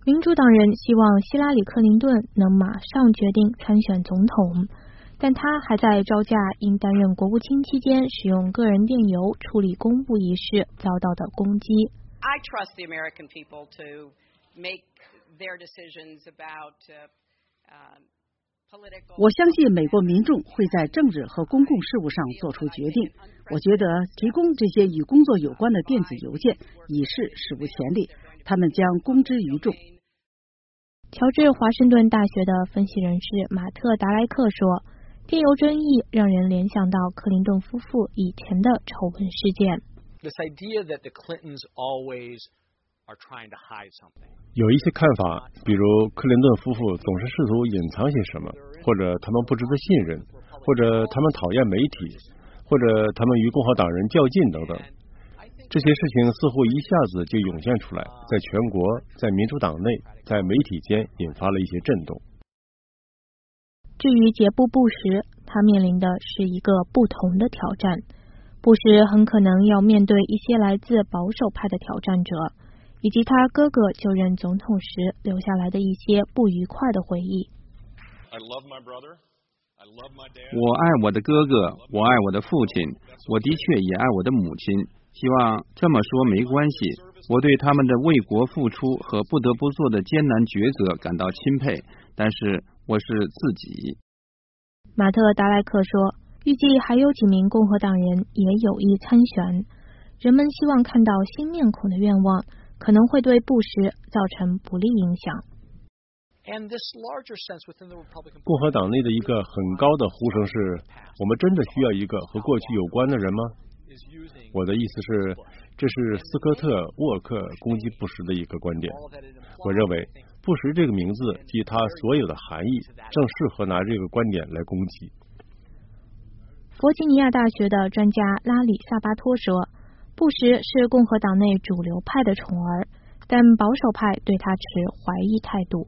民主党人希望希拉里·克林顿能马上决定参选总统，但他还在招架因担任国务卿期间使用个人电邮处理公务一事遭到的攻击。 I trust the American people to make their decisions about 我相信美国民众会在政治和公共事务上做出决定。我觉得提供这些与工作有关的电子邮件已是史无前例，他们将公之于众。 乔治华盛顿大学的分析人士马特·达莱克说，电邮争议让人联想到克林顿夫妇以前的丑闻事件。 有一些看法，比如克林顿夫妇总是试图隐藏些什么，或者他们不值得信任，或者他们讨厌媒体，或者他们与共和党人较劲等等。这些事情似乎一下子就涌现出来，在全国，在民主党内，在媒体间引发了一些震动。 至于杰布·布什，他面临的是一个不同的挑战。布什很可能要面对一些来自保守派的挑战者，以及他哥哥就任总统时留下来的一些不愉快的回忆。 我爱我的哥哥，我爱我的父亲，我的确也爱我的母亲。希望这么说没关系，我对他们的为国付出和不得不做的艰难抉择感到钦佩，但是我是自己。 马特·达莱克说，预计还有几名共和党人也有意参选。人们希望看到新面孔的愿望可能会对布什造成不利影响。 共和党内的一个很高的呼声是，我们真的需要一个和过去有关的人吗？我的意思是，这是斯科特·沃克攻击布什的一个观点。我认为布什这个名字及他所有的含义正适合拿这个观点来攻击。 弗吉尼亚大学的专家拉里·萨巴托说，布什是共和党内主流派的宠儿，但保守派对他持怀疑态度。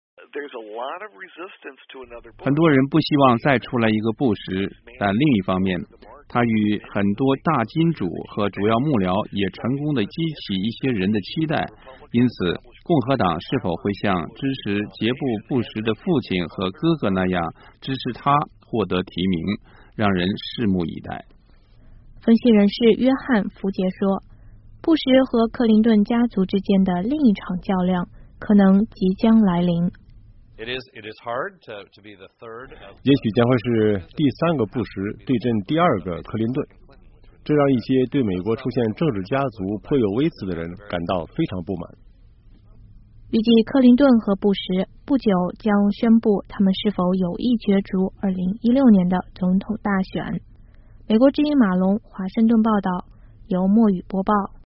很多人不希望再出来一个布什，但另一方面，他与很多大金主和主要幕僚也成功地激起一些人的期待，因此共和党是否会像支持杰布·布什的父亲和哥哥那样支持他获得提名，让人拭目以待。 分析人士约翰·福杰说，布什和克林顿家族之间的另一场较量可能即将来临。 也许将会是第三个布什对阵第二个克林顿，这让一些对美国出现政治家族颇有微词的人感到非常不满。 预计克林顿和布什不久将宣布他们是否有意角逐2016年的总统大选。美国之音马龙华盛顿报道，由墨雨播报。